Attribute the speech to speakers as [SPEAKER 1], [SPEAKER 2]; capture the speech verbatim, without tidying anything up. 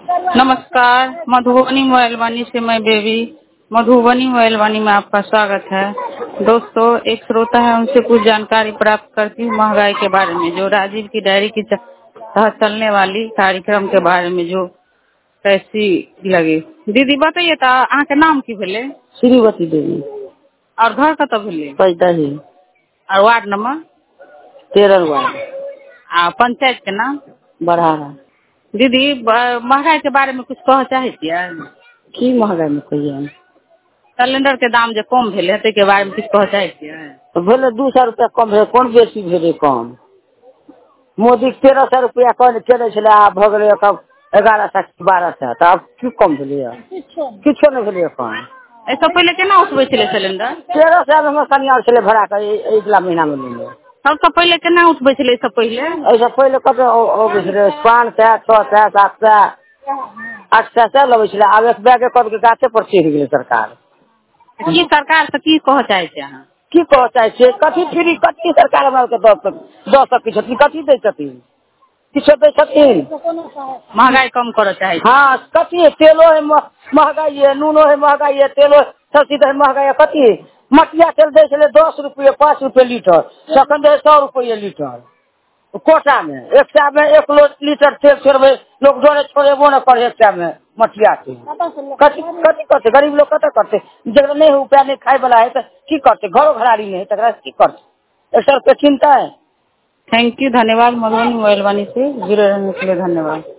[SPEAKER 1] नमस्कार, मधुबनी मोबाइल वाणी से मैं बेबी। मधुबनी मोबाइल वाणी में आपका स्वागत है। दोस्तों, एक श्रोता है, उनसे कुछ जानकारी प्राप्त करती हूँ महंगाई के बारे में, जो राजीव की डायरी की तहत चलने वाली कार्यक्रम के बारे में, जो कैसी लगी। दीदी बताइए तो अहाँ के नाम की भेले?
[SPEAKER 2] श्रीवती देवी।
[SPEAKER 1] और घर कत भेले?
[SPEAKER 2] पैदही।
[SPEAKER 1] और वार्ड नंबर?
[SPEAKER 2] तेरह वार्ड।
[SPEAKER 1] आ पंचायत के नाम?
[SPEAKER 2] बढ़ारा।
[SPEAKER 1] दीदी, महंगाई के बारे में कुछ कह चाहे छियै?
[SPEAKER 2] की महंगाई में कहिए?
[SPEAKER 1] सिलेंडर के दाम जो कम भेले है, के बारे में कुछ कह चाहे छियै?
[SPEAKER 2] तो भेले दू सौ रुपया कम भेले, कौन बेसी भेले कम? मोदी तेरह सौ रुपया कौन केने छले, आ भ गेलै ग्यारह सौ बारह सौ, तो अब क्यों कम भेले? किछो नहीं भेले कम।
[SPEAKER 1] ऐसा पहले केना उठबे छले सिलेंडर?
[SPEAKER 2] तेरह सौ में हम कनिया छले भरा कर अगला महीना में लेले।
[SPEAKER 1] सबसे पहले केना उठबे छले? इससे पहले
[SPEAKER 2] ऐसा पहले कत छले पाँच सौ छह सौ सात सौ आठ सौ से लगे छले। आब एक बैग कब के गाछे पर चढ़ गेले सरकार।
[SPEAKER 1] की सरकार से की कह चाहे छी अहाँ?
[SPEAKER 2] की कह चाहे छे? कथी फ्री कथी सरकार हमरा के दऽ दऽ सकै छथिन? कथी दै छथिन? किछो दै छथिन?
[SPEAKER 1] महंगाई कम करऽ चाहे छी?
[SPEAKER 2] हाँ, कथी तेलो है महंगाई है, नूनो है महंगाई है, तेलो सब चीज है महंगाई है। कथी मटिया तेल दे छले दस रुपये पाँच रुपये लीटर, सखन दे सौ रुपये लीटर कोटा में। एक सौ में एक लीटर तेल छोड़बे लोग डरे छोड़ेबो न करे। एक सौ में मटिया तेल कथी कथी करते? गरीब लोग कत करते? जगह नहीं उपाय नहीं खाए वाला है तो की करते? घरों घरारी नहीं है तकरा की करते? एक सौ रुपये चिंता है।
[SPEAKER 1] थैंक यू, धन्यवाद। मधुबनी मोबाइल वाणी से जुड़े रहने के लिए धन्यवाद।